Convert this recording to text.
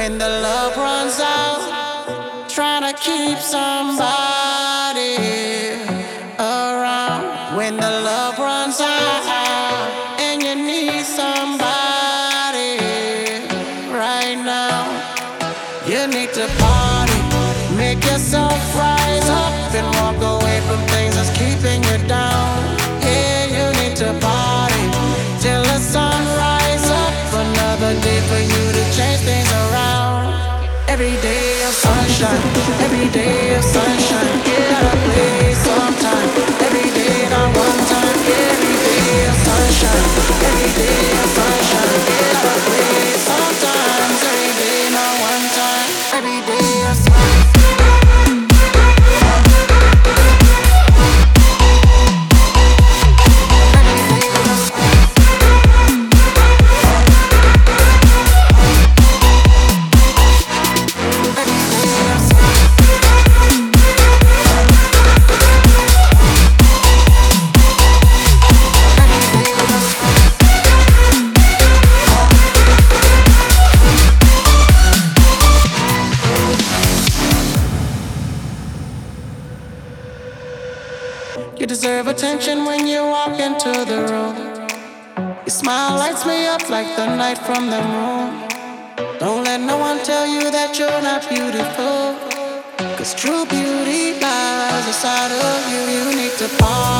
when the love runs out, trying to keep somebody around. When the love runs out and you need somebody right now, you need to party, make yourself rise up and walk away from things that's keeping you down. Yeah, you need to party till the sun rise up. Another day for you to change things around. Every day of sunshine, every day of sunshine. Get out of place sometime. Every day not one time. Every day of sunshine, every day of sunshine. Get out of place sometimes. Every day not one time. Every day of sunshine. You deserve attention when you walk into the room. Your smile lights me up like the night from the moon. Don't let no one tell you that you're not beautiful, 'cause true beauty lies inside of you. You need to pause.